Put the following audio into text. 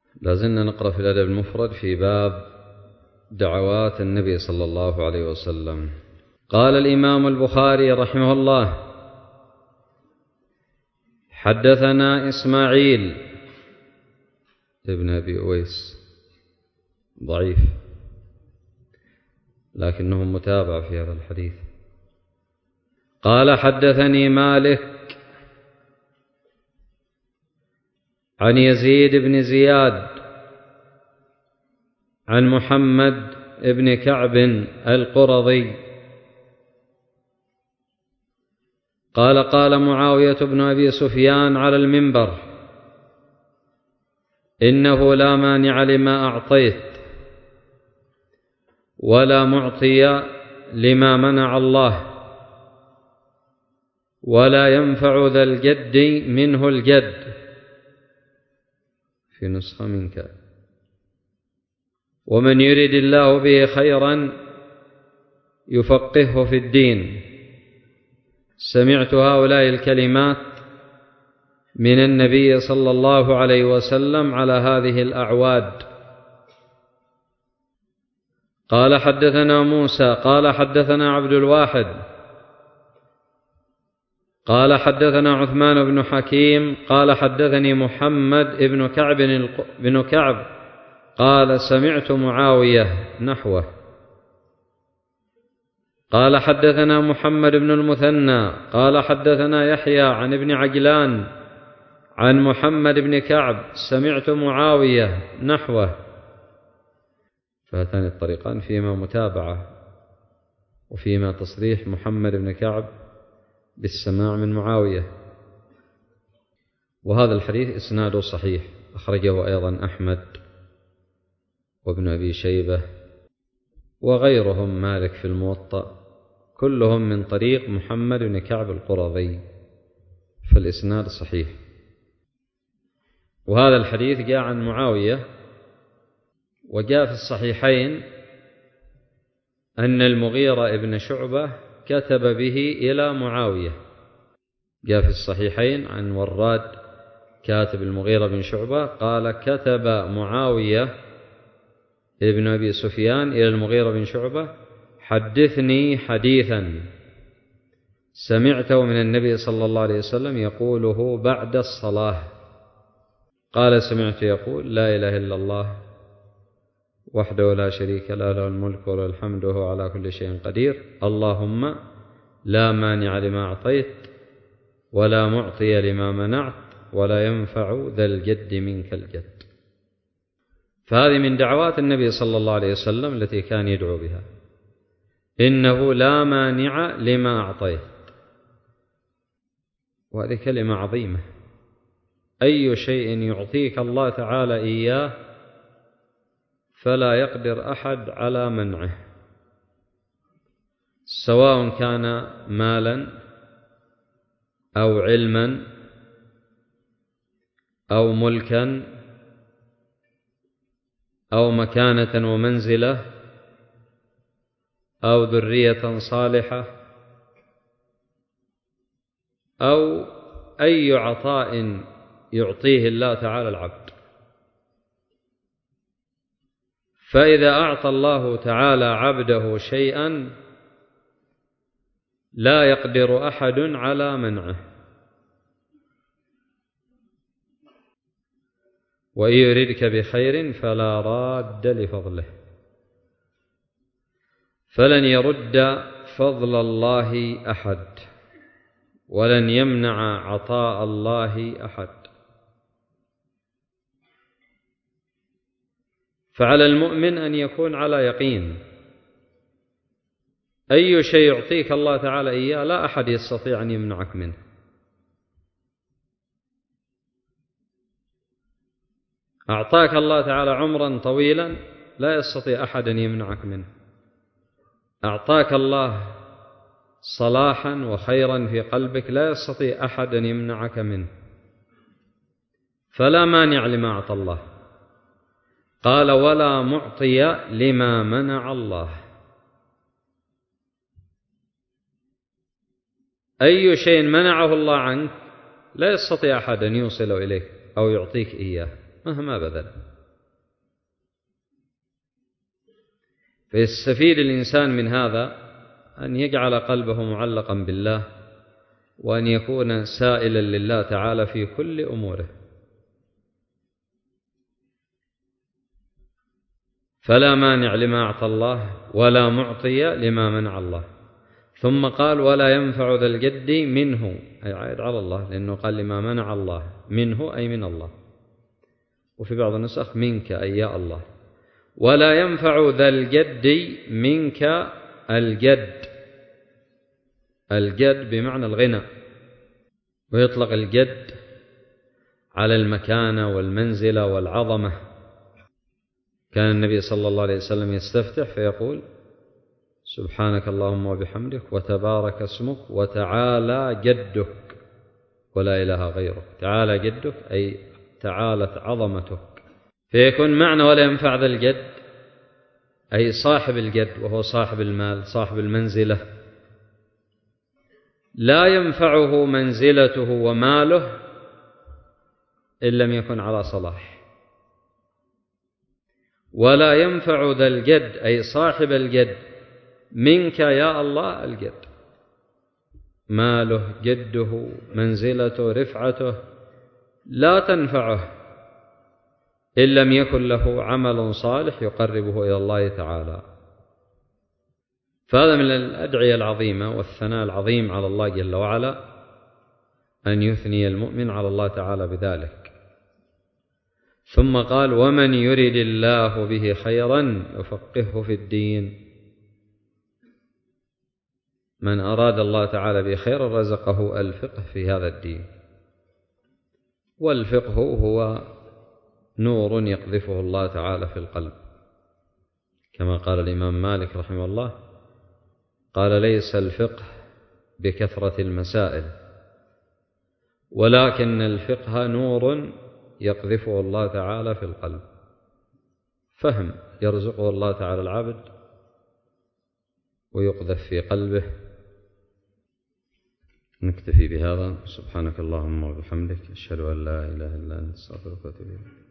لازلنا نقرأ في الأدب المفرد في باب دعوات النبي صلى الله عليه وسلم. قال الإمام البخاري رحمه الله: حدثنا إسماعيل ابن أبي أويس ضعيف لكنه متابع في هذا الحديث. قال: حدثني مالك عن يزيد بن زياد عن محمد بن كعب القرظي قال: قال معاوية بن أبي سفيان على المنبر: إنه لا مانع لما أعطيت ولا معطي لما منع الله ولا ينفع ذا الجد منه الجد، في نسخة منك، ومن يرد الله به خيرا يفقهه في الدين. سمعت هؤلاء الكلمات من النبي صلى الله عليه وسلم على هذه الأعواد. قال: حدثنا موسى قال: حدثنا عبد الواحد قال: حدثنا عثمان بن حكيم قال: حدثني محمد بن كعب قال: سمعت معاوية نحوه. قال: حدثنا محمد بن المثنى قال: حدثنا يحيى عن ابن عجلان عن محمد بن كعب: سمعت معاوية نحوه. فهاتان الطريقان فيما متابعة وفيما تصريح محمد بن كعب بالسماع من معاوية. وهذا الحديث إسناده صحيح، أخرجه أيضا أحمد وابن أبي شيبة وغيرهم، مالك في الموطأ، كلهم من طريق محمد بن كعب القرظي، فالإسناد صحيح. وهذا الحديث جاء عن معاوية، وجاء في الصحيحين أن المغيرة ابن شعبة كتب به إلى معاوية. جاء في الصحيحين عن وراد كاتب المغيرة بن شعبة قال: كتب معاوية ابن أبي سفيان إلى المغيرة بن شعبة: حدثني حديثا سمعته من النبي صلى الله عليه وسلم يقوله بعد الصلاة. قال: سمعت يقول: لا إله إلا الله وحده لا شريك له، له الملك وله الحمد وهو على كل شيء قدير، اللهم لا مانع لما أعطيت ولا معطي لما منعت ولا ينفع ذا الجد منك الجد. فهذه من دعوات النبي صلى الله عليه وسلم التي كان يدعو بها: إنه لا مانع لما أعطيت. وهذه كلمة عظيمة، أي شيء يعطيك الله تعالى إياه فلا يقدر أحد على منعه، سواء كان مالا أو علما أو ملكا أو مكانة ومنزلة أو ذرية صالحة أو أي عطاء يعطيه الله تعالى العبد. فإذا أعطى الله تعالى عبده شيئا لا يقدر أحد على منعه، وإن يردك بخير فلا راد لفضله، فلن يرد فضل الله أحد ولن يمنع عطاء الله أحد. فعلى المؤمن أن يكون على يقين: أي شيء يعطيك الله تعالى إياه لا أحد يستطيع أن يمنعك منه. أعطاك الله تعالى عمرا طويلا لا يستطيع أحد أن يمنعك منه. أعطاك الله صلاحا وخيرا في قلبك لا يستطيع أحد أن يمنعك منه. فلا مانع لما أعطى الله. قال: ولا معطي لما منع الله. أي شيء منعه الله عنك لا يستطيع أحد أن يوصل إليك أو يعطيك إياه مهما بذل. فيستفيد الإنسان من هذا أن يجعل قلبه معلقا بالله، وأن يكون سائلا لله تعالى في كل أموره. فلا مانع لما أعطى الله ولا معطي لما منع الله. ثم قال ولا ينفع ذا الجد منه، أي عائد على الله، لأنه قال لما منع الله، منه أي من الله، وفي بعض النسخ منك أي يا الله. ولا ينفع ذا الجد منك الجد، الجد بمعنى الغنى، ويطلق الجد على المكانة والمنزلة والعظمة. كان النبي صلى الله عليه وسلم يستفتح فيقول سبحانك اللهم وبحمدك وتبارك اسمك وتعالى جدك ولا إله غيرك. تعالى جدك أي تعالت عظمتك. فيكون معنى ولا ينفع ذا الجد أي صاحب الجد، وهو صاحب المال صاحب المنزلة، لا ينفعه منزلته وماله إن لم يكن على صلاح. ولا ينفع ذا الجد أي صاحب الجد منك يا الله الجد، ماله جده منزلته رفعته لا تنفعه إن لم يكن له عمل صالح يقربه إلى الله تعالى. فهذا من الأدعية العظيمة والثناء العظيم على الله جل وعلا أن يثني المؤمن على الله تعالى بذلك. ثم قال ومن يرد الله به خيرا يفقهه في الدين. من أراد الله تعالى به خيرا رزقه الفقه في هذا الدين. والفقه هو نور يقذفه الله تعالى في القلب، كما قال الإمام مالك رحمه الله قال ليس الفقه بكثرة المسائل، ولكن الفقه نور يقذفه الله تعالى في القلب، فهم يرزقه الله تعالى العبد ويقذف في قلبه. نكتفي بهذا. سبحانك اللهم وبحمدك، أشهد أن لا إله إلا أنت، أستغفرك وأتوب إليك.